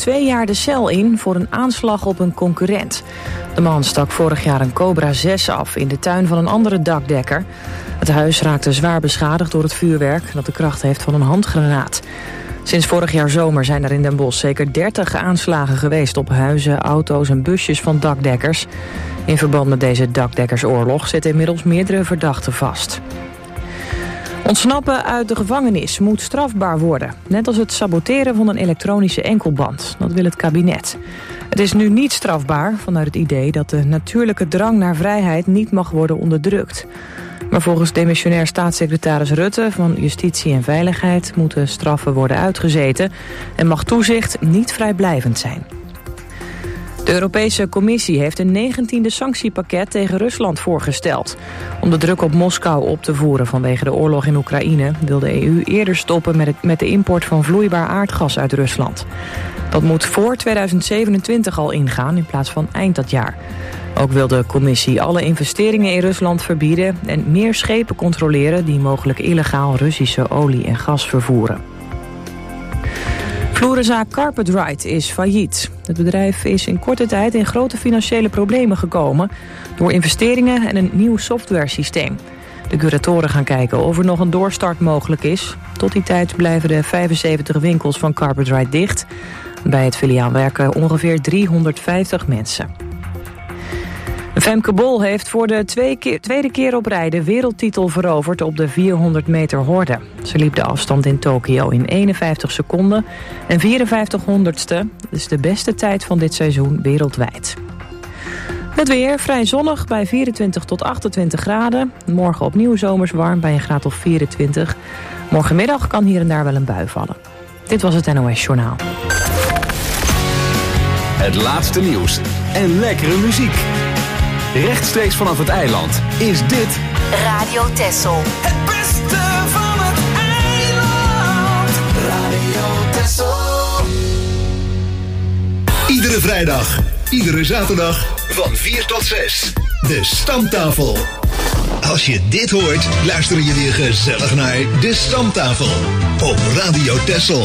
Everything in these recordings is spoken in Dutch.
2 jaar de cel in voor een aanslag op een concurrent. De man stak vorig jaar een Cobra 6 af in de tuin van een andere dakdekker. Het huis raakte zwaar beschadigd door het vuurwerk dat de kracht heeft van een handgranaat. Sinds vorig jaar zomer zijn er in Den Bosch zeker 30 aanslagen geweest op huizen, auto's en busjes van dakdekkers. In verband met deze dakdekkersoorlog zitten inmiddels meerdere verdachten vast. Ontsnappen uit de gevangenis moet strafbaar worden. Net als het saboteren van een elektronische enkelband. Dat wil het kabinet. Het is nu niet strafbaar vanuit het idee dat de natuurlijke drang naar vrijheid niet mag worden onderdrukt. Maar volgens demissionair staatssecretaris Rutte van Justitie en Veiligheid moeten straffen worden uitgezeten en mag toezicht niet vrijblijvend zijn. De Europese Commissie heeft een 19e sanctiepakket tegen Rusland voorgesteld. Om de druk op Moskou op te voeren vanwege de oorlog in Oekraïne wil de EU eerder stoppen met de import van vloeibaar aardgas uit Rusland. Dat moet voor 2027 al ingaan in plaats van eind dat jaar. Ook wil de Commissie alle investeringen in Rusland verbieden en meer schepen controleren die mogelijk illegaal Russische olie en gas vervoeren. Vloerenzaak Carpetride is failliet. Het bedrijf is in korte tijd in grote financiële problemen gekomen door investeringen en een nieuw softwaresysteem. De curatoren gaan kijken of er nog een doorstart mogelijk is. Tot die tijd blijven de 75 winkels van Carpetride dicht. Bij het filiaal werken ongeveer 350 mensen. Femke Bol heeft voor de tweede keer op rij de wereldtitel veroverd op de 400 meter horde. Ze liep de afstand in Tokio in 51 seconden en 54 honderdste. Dat is de beste tijd van dit seizoen wereldwijd. Het weer vrij zonnig bij 24 tot 28 graden. Morgen opnieuw zomers warm bij een graad of 24. Morgenmiddag kan hier en daar wel een bui vallen. Dit was het NOS Journaal. Het laatste nieuws en lekkere muziek. Rechtstreeks vanaf het eiland is dit Radio Texel. Het beste van het eiland. Radio Texel. Iedere vrijdag, iedere zaterdag van 4 tot 6. De Stamtafel. Als je dit hoort, luister je weer gezellig naar De Stamtafel op Radio Texel.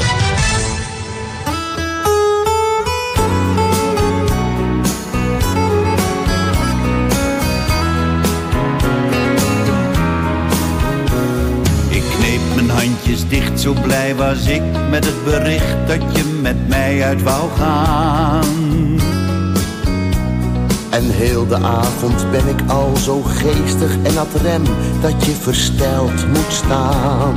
Handjes dicht, zo blij was ik met het bericht dat je met mij uit wou gaan. En heel de avond ben ik al zo geestig en ad rem dat je versteld moet staan.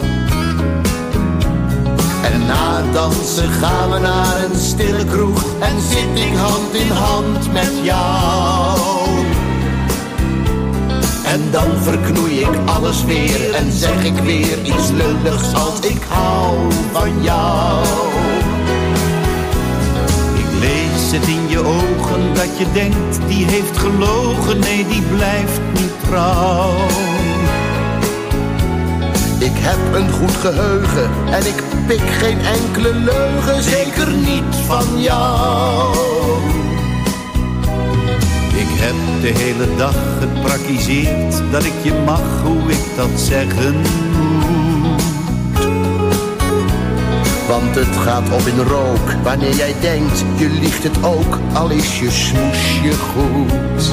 En na het dansen gaan we naar een stille kroeg en zit ik hand in hand met jou. En dan verknoei ik alles weer en zeg ik weer iets lulligs als ik hou van jou. Ik lees het in je ogen dat je denkt, die heeft gelogen, nee die blijft niet trouw. Ik heb een goed geheugen en ik pik geen enkele leugen, zeker niet van jou. Ik heb de hele dag gepraktiseerd dat ik je mag, hoe ik dat zeggen moet. Want het gaat op in rook, wanneer jij denkt, je liegt het ook, al is je smoesje goed.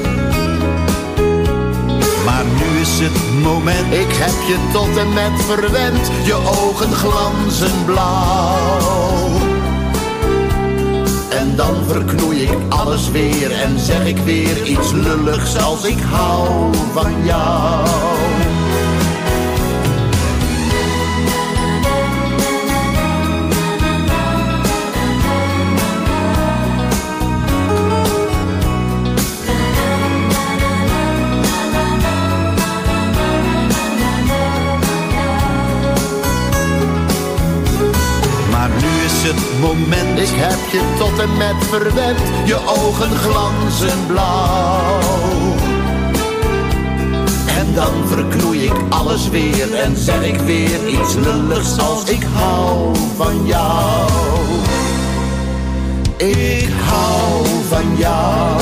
Maar nu is het moment, ik heb je tot en met verwend, je ogen glanzen blauw. En dan verknoei ik alles weer en zeg ik weer iets lulligs als ik hou van jou. Het moment, ik heb je tot en met verwend, je ogen glanzen blauw. En dan verknoei ik alles weer en zeg ik weer iets lulligs als ik hou van jou. Ik hou van jou.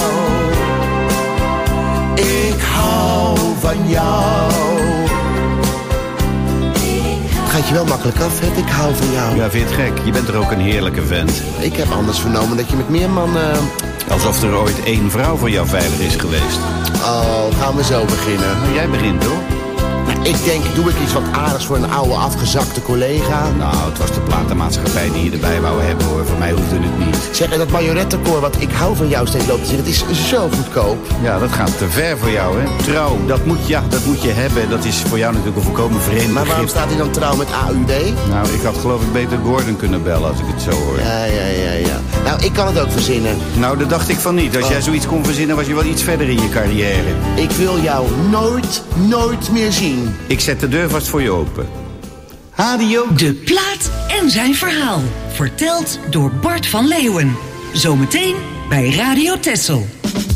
Ik hou van jou. Ga praat je wel makkelijk af, hè? Ik hou van jou. Ja, vind je het gek? Je bent er ook een heerlijke vent. Ik heb anders vernomen dat je met meer mannen... Alsof er ooit 1 vrouw voor jou veilig is geweest. Oh, gaan we zo beginnen. Nou, jij begint, hoor. Ik denk, doe ik iets wat aardigs voor een oude afgezakte collega? Nou, het was de platenmaatschappij die je erbij wou hebben, hoor. Voor mij hoefde het niet. Zeg, en dat majorettenkoor wat ik hou van jou steeds loopt te zingen, dat is zo goedkoop. Ja, dat gaat te ver voor jou, hè. Trouw, dat moet je hebben. Dat is voor jou natuurlijk een volkomen vreemd Maar waarom begrip. staat hij dan trouw met AUD? Nou, ik had geloof ik beter Gordon kunnen bellen als ik het zo hoor. Ja. Nou, ik kan het ook verzinnen. Nou, dat dacht ik van niet. Als jij zoiets kon verzinnen, was je wel iets verder in je carrière. Ik wil jou nooit meer zien. Ik zet de deur vast voor je open. Adio. De plaat en zijn verhaal. Verteld door Bart van Leeuwen. Zometeen bij Radio Texel.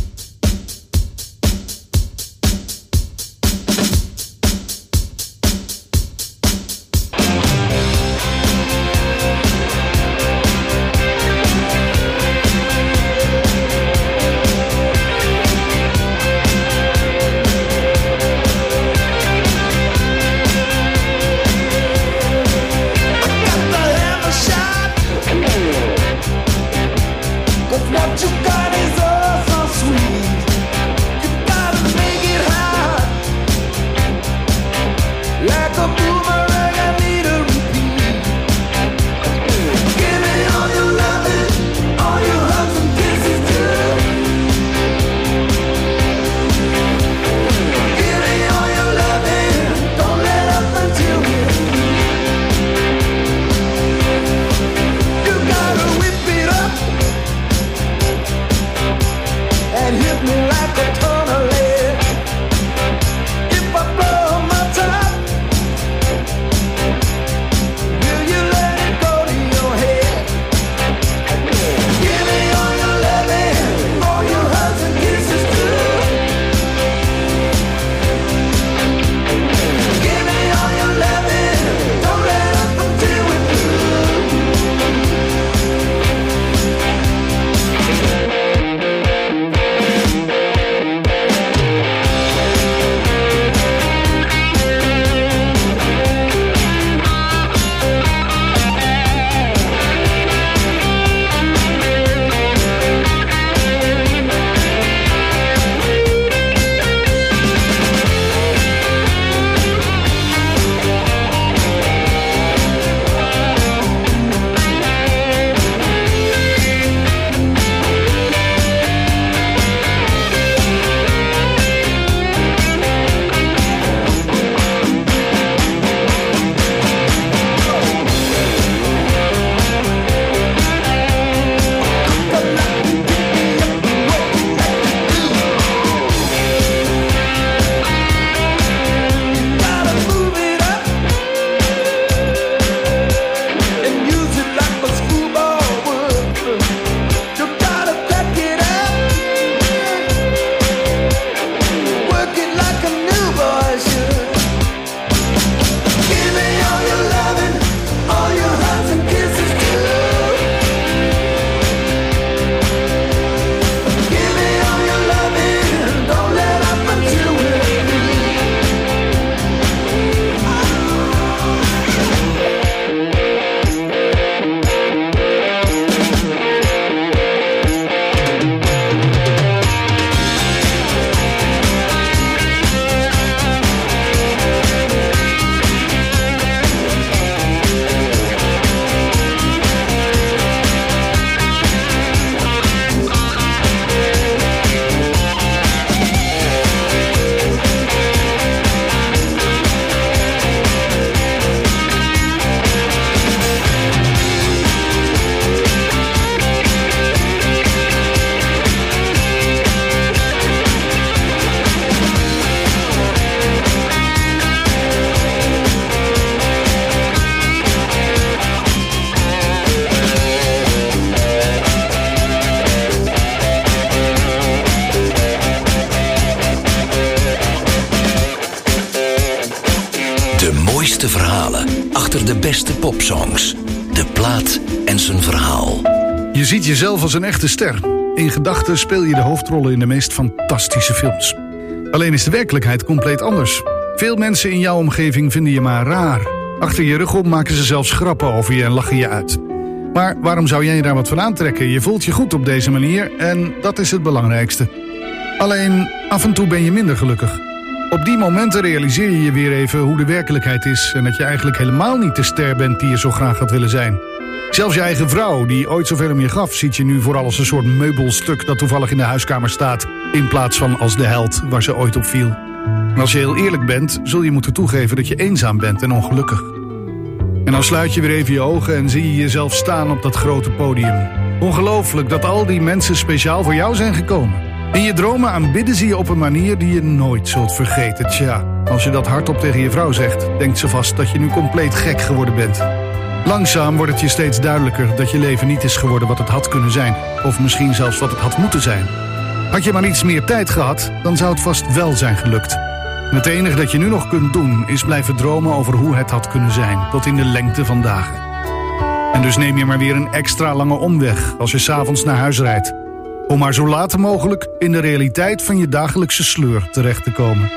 What you got is all so sweet. mooiste verhalen achter de beste popsongs. De plaat en zijn verhaal. Je ziet jezelf als een echte ster. In gedachten speel je de hoofdrollen in de meest fantastische films. Alleen is de werkelijkheid compleet anders. Veel mensen in jouw omgeving vinden je maar raar. Achter je rug om maken ze zelfs grappen over je en lachen je uit. Maar waarom zou jij daar wat van aantrekken? Je voelt je goed op deze manier en dat is het belangrijkste. Alleen, af en toe ben je minder gelukkig. Op die momenten realiseer je je weer even hoe de werkelijkheid is en dat je eigenlijk helemaal niet de ster bent die je zo graag had willen zijn. Zelfs je eigen vrouw, die ooit zoveel om je gaf, ziet je nu vooral als een soort meubelstuk dat toevallig in de huiskamer staat, in plaats van als de held waar ze ooit op viel. En als je heel eerlijk bent, zul je moeten toegeven dat je eenzaam bent en ongelukkig. En dan sluit je weer even je ogen en zie je jezelf staan op dat grote podium. Ongelooflijk dat al die mensen speciaal voor jou zijn gekomen. In je dromen aanbidden ze je op een manier die je nooit zult vergeten. Tja, als je dat hardop tegen je vrouw zegt, denkt ze vast dat je nu compleet gek geworden bent. Langzaam wordt het je steeds duidelijker dat je leven niet is geworden wat het had kunnen zijn. Of misschien zelfs wat het had moeten zijn. Had je maar iets meer tijd gehad, dan zou het vast wel zijn gelukt. En het enige dat je nu nog kunt doen, is blijven dromen over hoe het had kunnen zijn. Tot in de lengte van dagen. En dus neem je maar weer een extra lange omweg als je 's avonds naar huis rijdt. Om maar zo laat mogelijk in de realiteit van je dagelijkse sleur terecht te komen.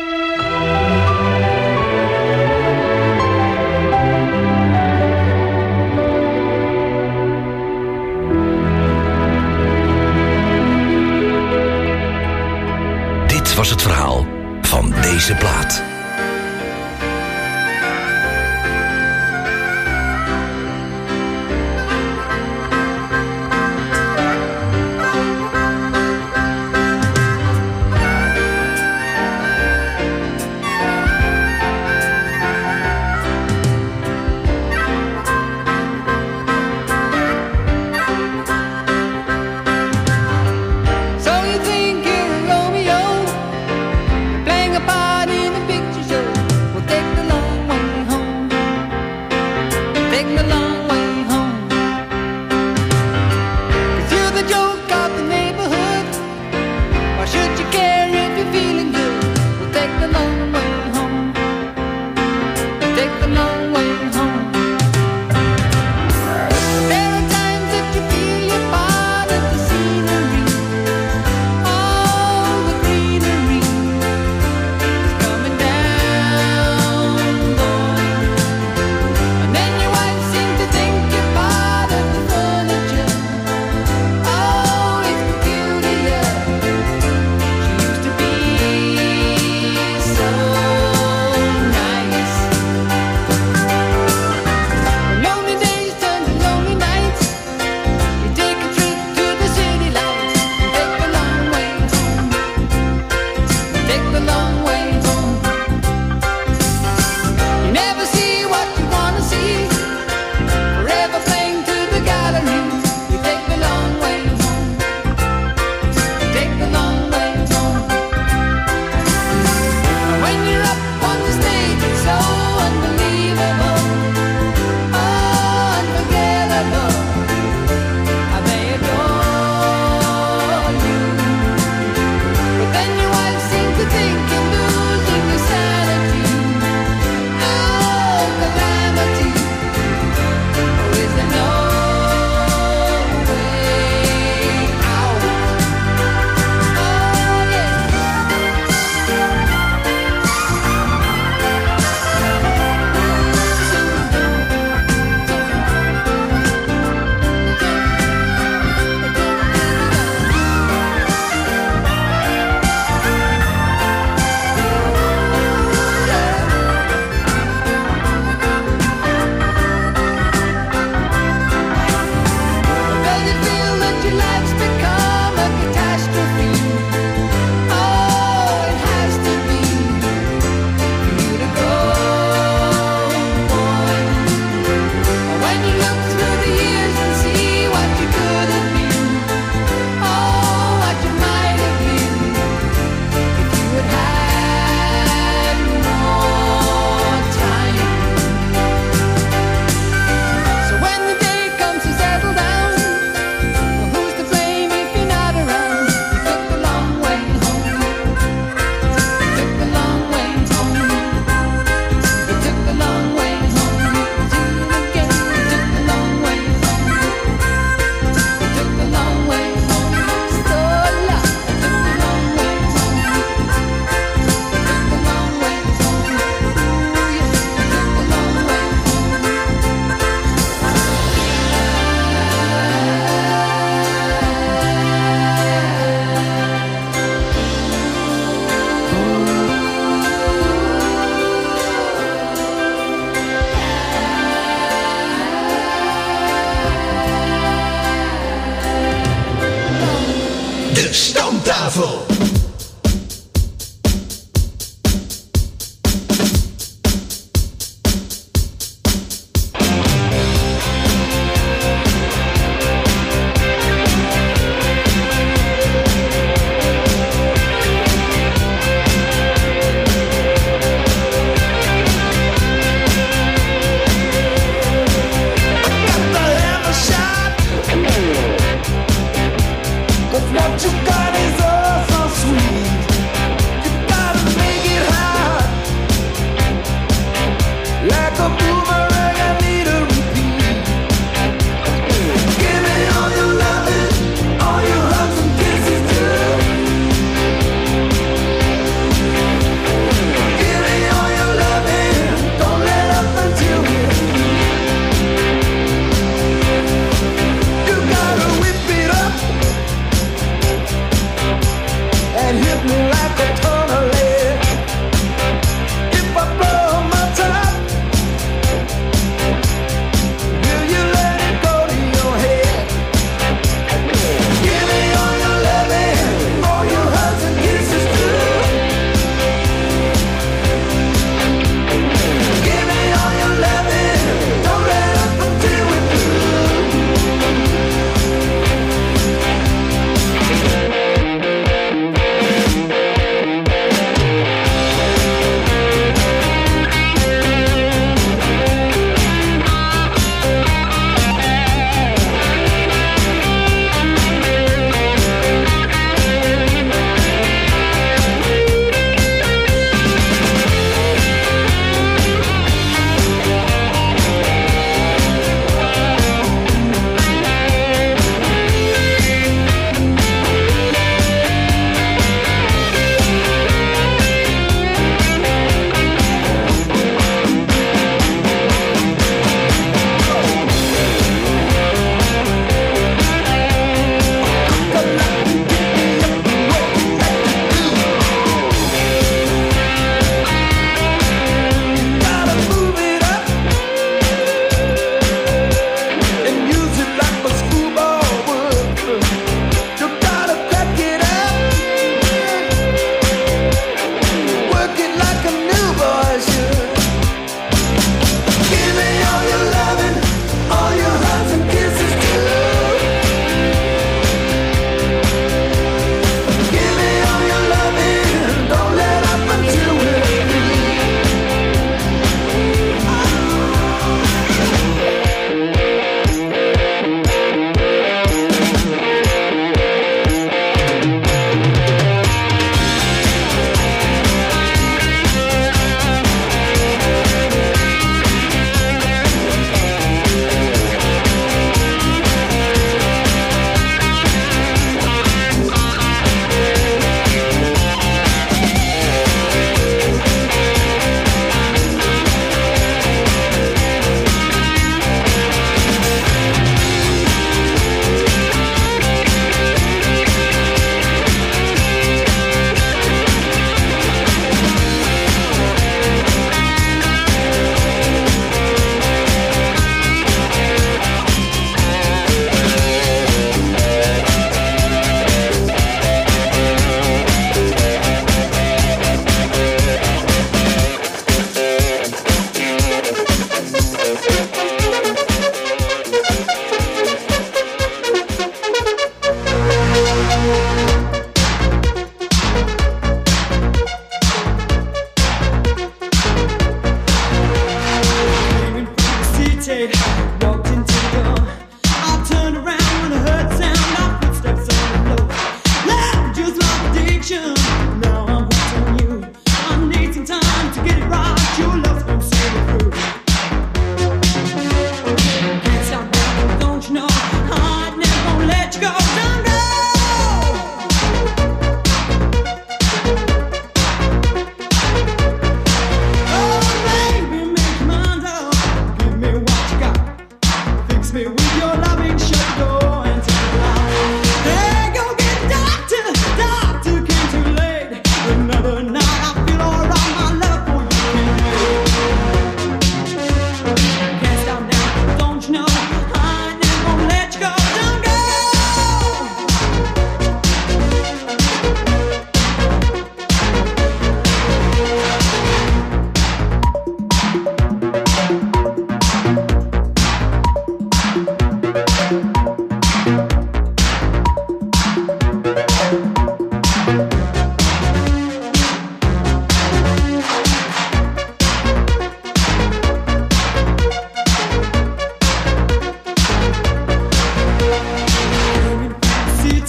Dit was het verhaal van deze plaat. Stamtafel. What you got is all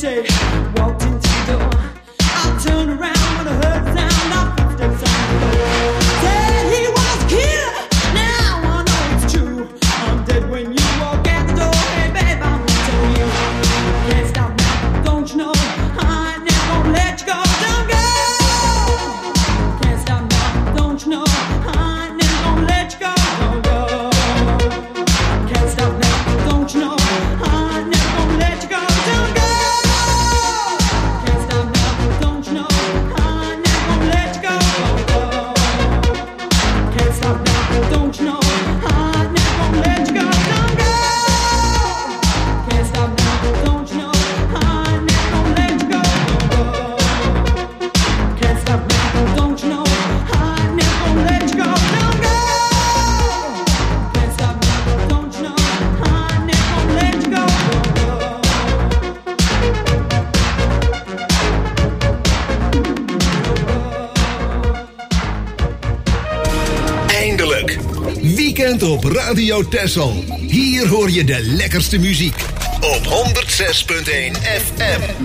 Weekend op Radio Texel. Hier hoor je de lekkerste muziek. Op 106.1 FM.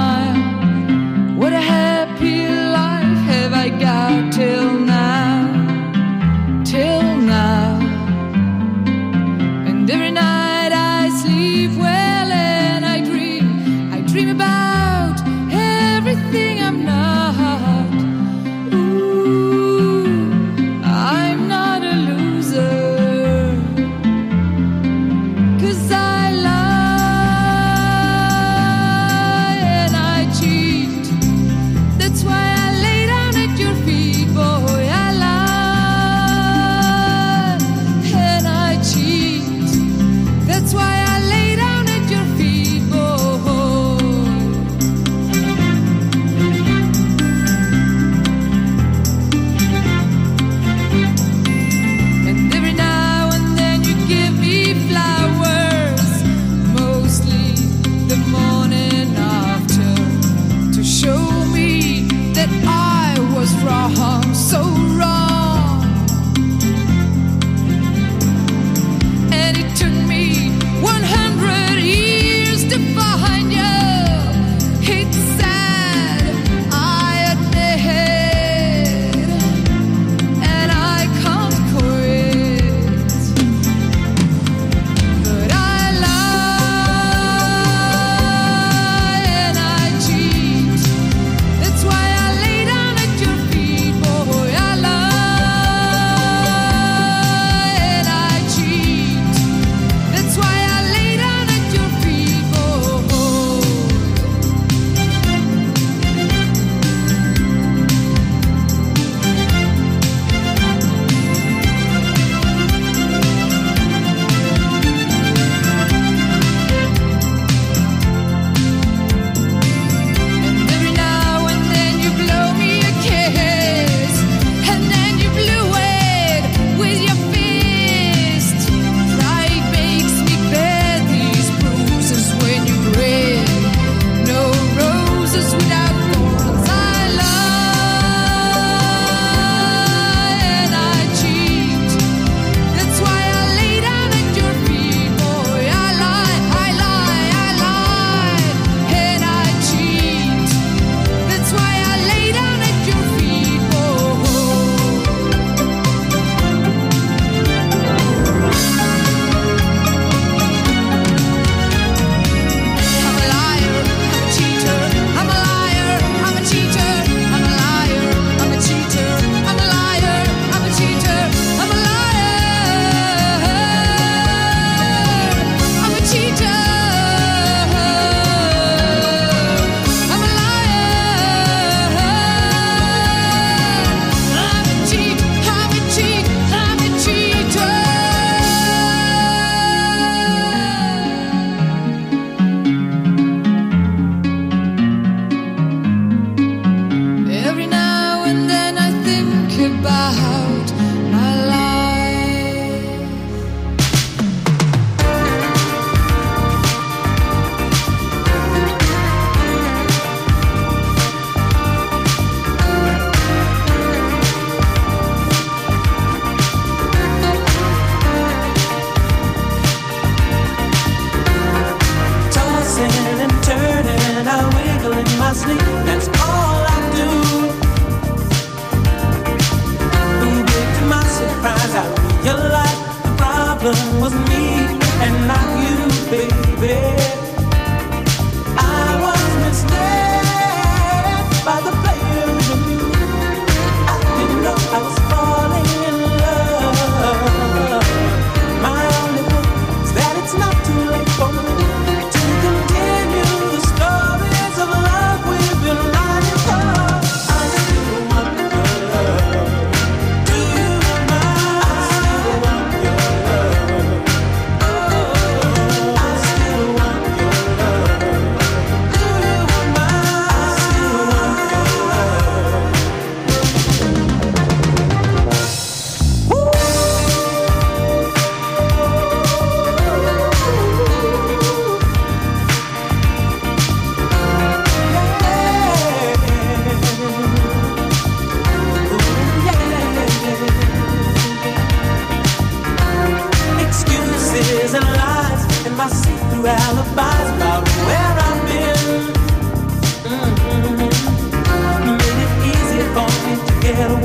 Till now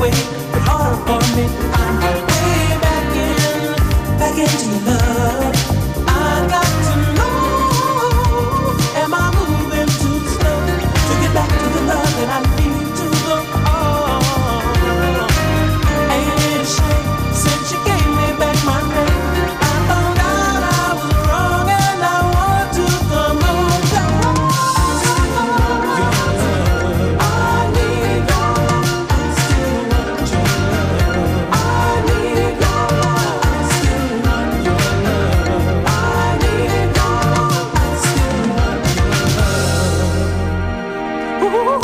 away, but hard for me. I'm way back into your love. I got to know, am I moving too slow to get back to the love that I need to go on? Ain't it a shame since you gave me back my name? I found out I was wrong and I want to come on down. I need your love, I still want your love. I need your love, I still want your love. I need your love, I still want your love. Ooh.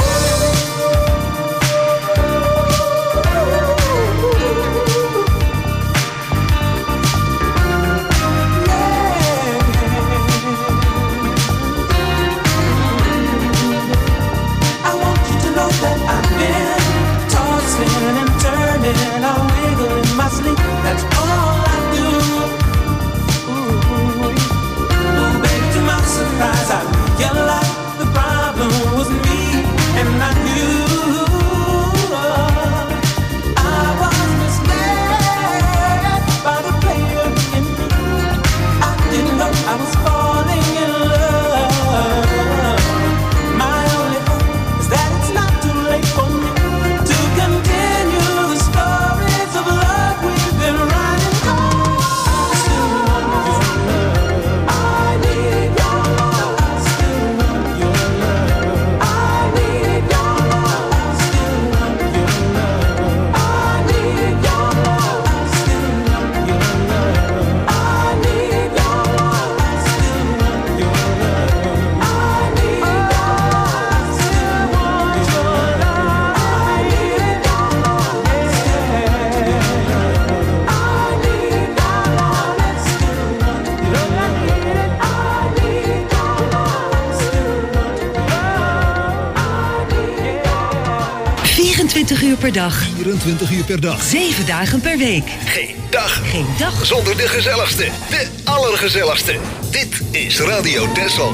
I want you to know that I've been tossing and turning, I wiggle in my sleep. That's all I do. Ooh, baby, to my surprise, I realized the problem was me, and I knew I was misled by the player in me. I didn't know I was falling in love. My only hope is that it's not too late for me to continue the stories of love we've been writing. I still want your love. I need your love. I still want your love. I need your love. I still want your love. I need your love. I still want your love. I need your love. I still want your love. I need your love. I still want your love. I need your love. I need your love. Let's still want your love. I need your love. Still want your love. 24 uur per dag, 24 uur per dag. 7 dagen per week. Geen dag Geen dag zonder de gezelligste. De allergezelligste. Dit is Radio Texel.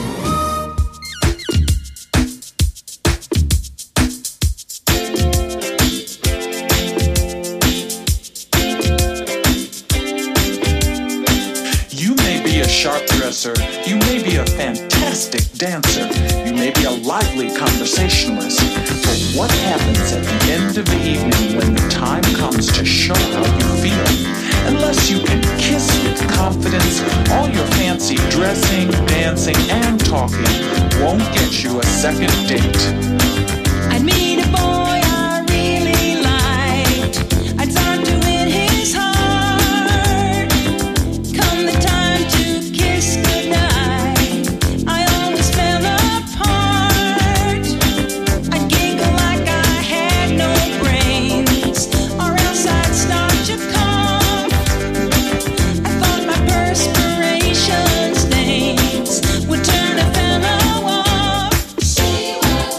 You may be a sharp dresser, you may be a fantastic dancer, you may be a lively conversationalist, but what happens at the end of the evening when the time comes to show how you feel? Unless you can kiss with confidence, all your fancy dressing, dancing, and talking won't get you a second date. I'd meet a boy I really liked. I'd start to win his heart. Come the time to kiss goodnight, I always fell apart. I'd giggle like I had no brains, or else I'd start to cough. I thought my perspiration stains would turn a fellow off. She was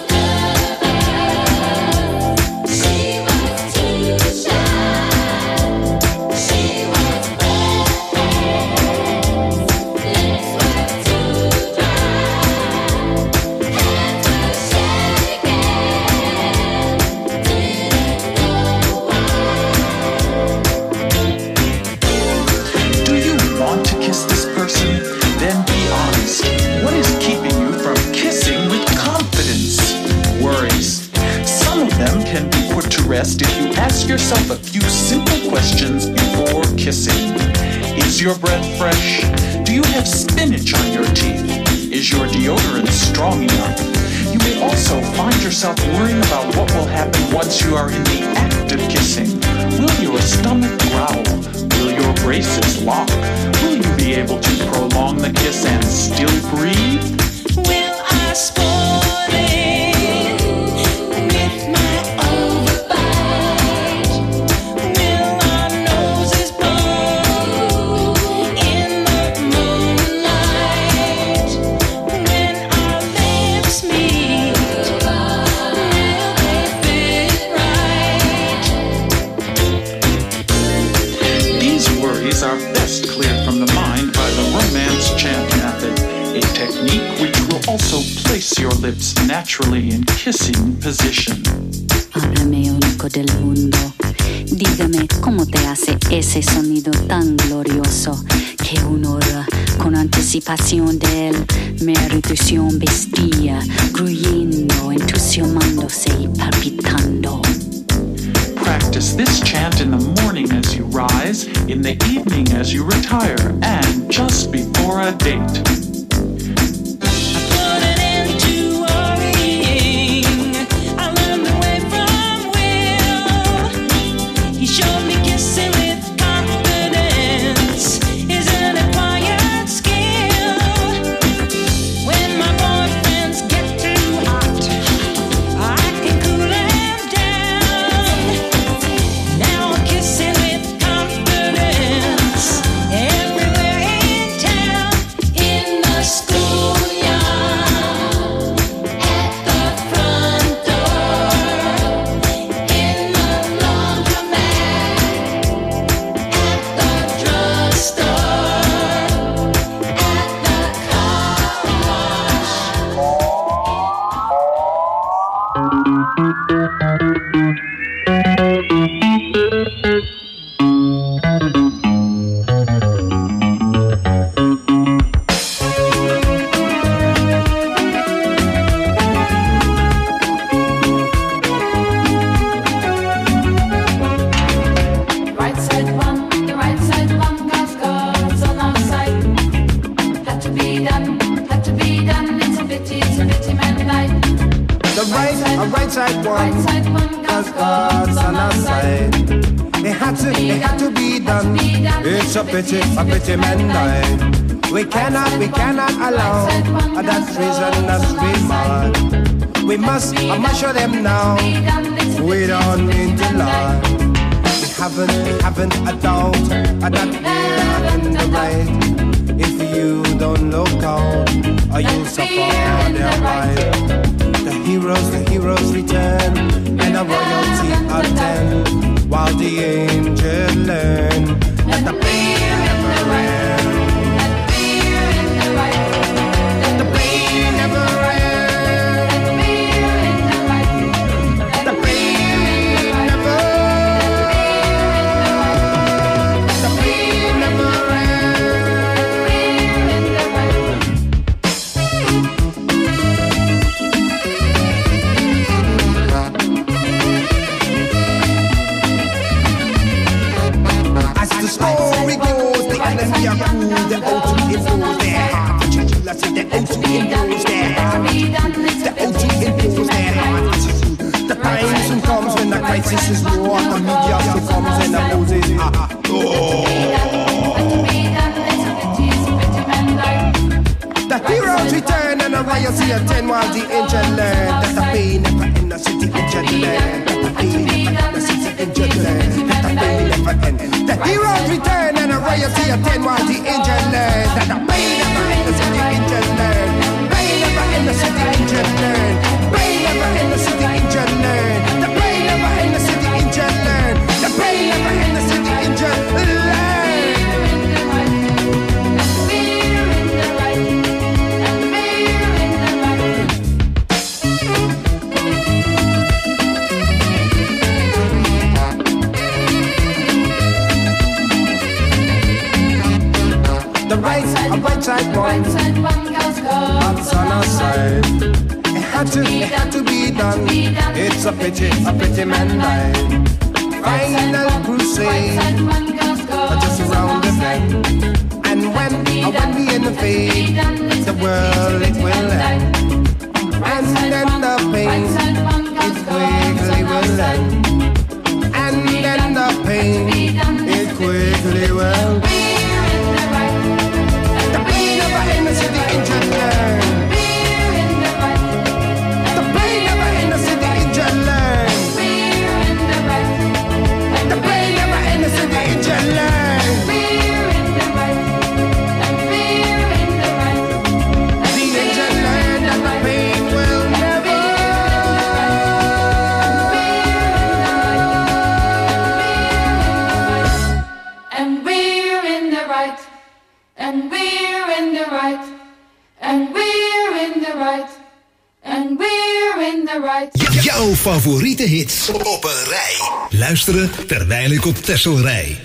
nervous, she was too shy, she was breathless, lips were too dry, hands were shaking, didn't know why. Do you want to kiss this person? Then be honest. What is keeping you from kissing with confidence? Worries. Some of them can be put to rest if you ask yourself a few simple questions before kissing. Is your breath fresh? Do you have spinach on your teeth? Is your deodorant strong enough? You may also find yourself worrying about what will happen once you are in the act of kissing. Will your stomach growl? Will your braces lock? Will you be able to prolong the kiss and still breathe? Will I spoil it with my overbite? Will our noses blow in the moonlight? When our lips meet, will they fit right? These worries are best cleared from the mind by the romance chant method, a technique which will also place your lips naturally in kissing position. Háblame único del mundo. Dígame cómo te hace ese sonido tan glorioso que una hora con anticipación de él mi erudición vestía, gruyendo, entusiasmándose y palpitando. Practice this chant in the morning as you rise, in the evening as you retire, and just before a date. A pity man died. We cannot allow that treasonous remark. We must show them now. We don't mean to lie. We haven't a doubt that we're in the right. If you don't look out, you'll suffer their right. The heroes return, and the royalty attend, while the angels learn that the pain never ends. That fear in the right. That the pain never ends. That fear in the right. The pain never ends. The pain never ends. Fear in the right. As the story goes, the enemy are cool, the O2 impose their heart. I said the O2 impose their heart. The O2 impose their heart. The time soon comes when the crisis is war. The media soon comes and opposes The heroes return and the royalty attend, while the angel learn that the pain never end. The city angel learn that the pain never end. The city angel learn that the pain never end. The heroes return and the royalty attend, while the angel learn that the pain never end. The city angel learn. Pain never end. The city angel learn. Pain never end. The city angel learn. The pain never end. The city angel learn. The pain never end. The city angel learn. The right side one, hearts on our side. It had to be done. It's a pity man died. Final crusade, just around the bend. And when we invade the world, it will end. And then the pain, it quickly will end. And then the pain, it quickly will end. In the city angel learn. The pain never in the city angel learn. The pain never in the city angel learn. The angel learn that the pain will never. favoriete hits op een rij. Luisteren terwijl ik op Texel rij.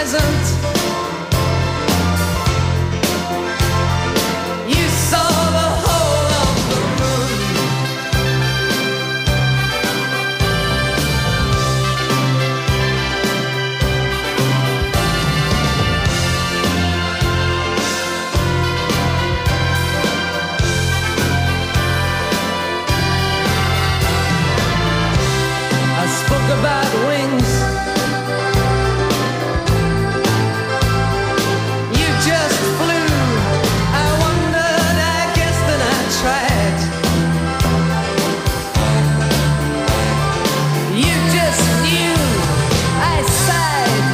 present. You saw the whole of the moon. I spoke about wings. You just flew. I wondered, I guess then I tried. You just knew. I sighed.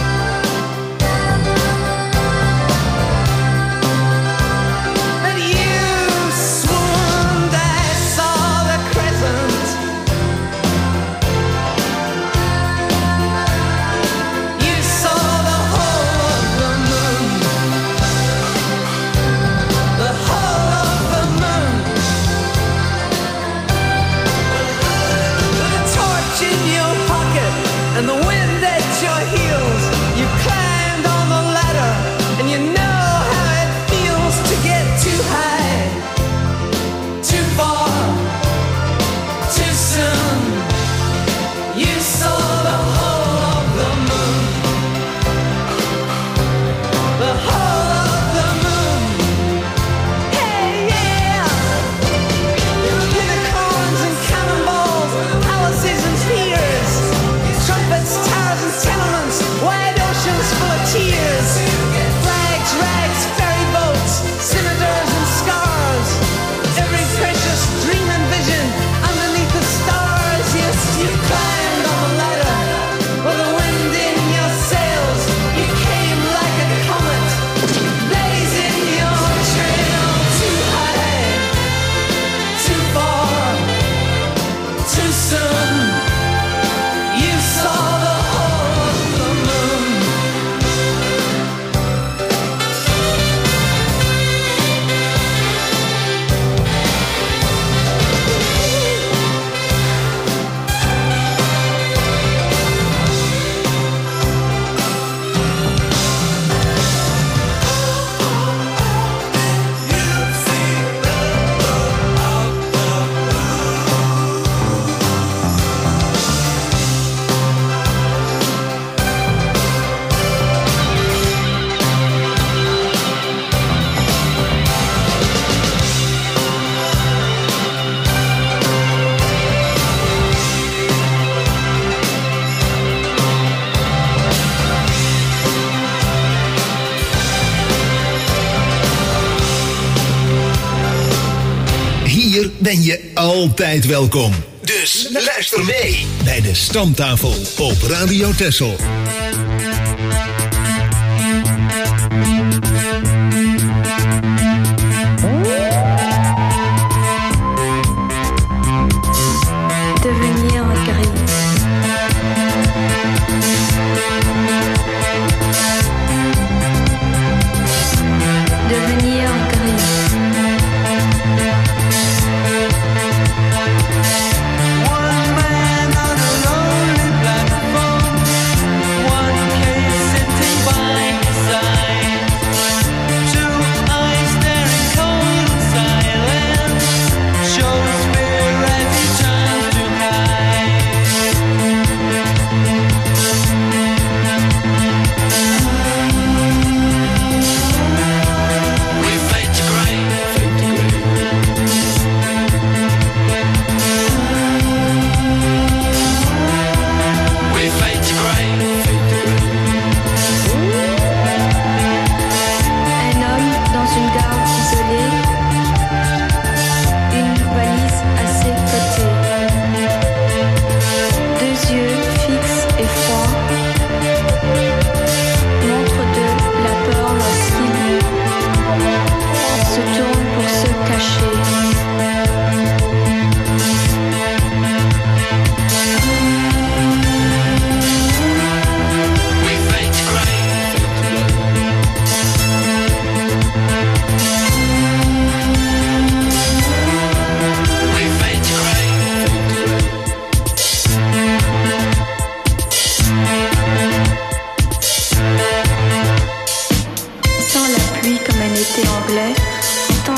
But you swooned. I saw the crescent. You saw the whole of the moon. The whole of the moon. With a torch in your pocket and the wind at your heels, you climbed on the ladder and you know how it feels to get too high, too far, too soon. You saw the whole of the moon. The whole of the moon. Hey, yeah. Unicorns and cannonballs, palaces and piers, trumpets, towers and tenements, wide oceans full of tears, flags, rags, ferry boats, scimitars and scars, every precious dream and vision underneath the stars. Yes, you climbed on the ladder with the wind in your sails. You came like a comet, blazing your trail too high, too far, too soon. You saw the whole of the moon. Hier ben je altijd welkom. Dus luister mee bij de Stamtafel op Radio Texel. Devenir gris. Devenir gris. One man on a lonely platform, one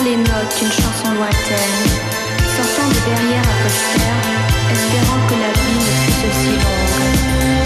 les notes d'une chanson lointaine, sortant de derrière un poster, espérant que la vie ne fût aussi longue.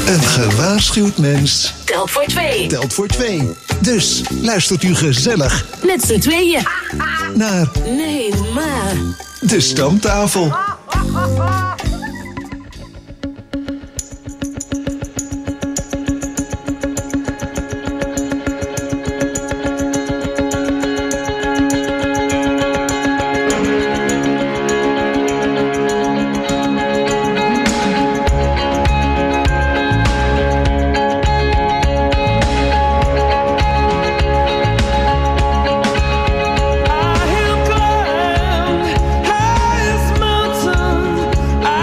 Een gewaarschuwd mens Telt voor 2. telt voor 2. Dus luistert u gezellig Met z'n tweeën. naar Nee, maar. de Stamtafel. I have climbed highest mountain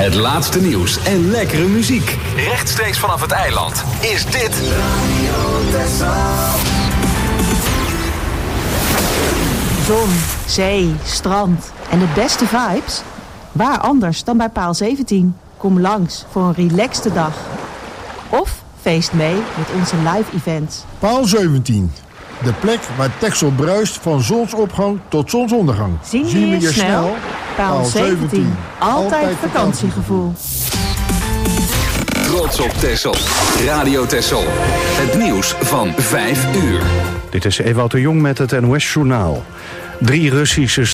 Het laatste nieuws en lekkere muziek. Rechtstreeks vanaf het eiland is dit Zon, zee, strand en de beste vibes? Waar anders dan bij Paal 17? Kom langs voor een relaxte dag. Of feest mee met onze live events. Paal 17. De plek waar Texel bruist van zonsopgang tot zonsondergang. Zien we je snel? Paal 17. Altijd vakantiegevoel. Trots op Texel. Radio Texel. Het nieuws van 5 uur. Dit is Ewout de Jong met het NOS Journaal. 3 Russische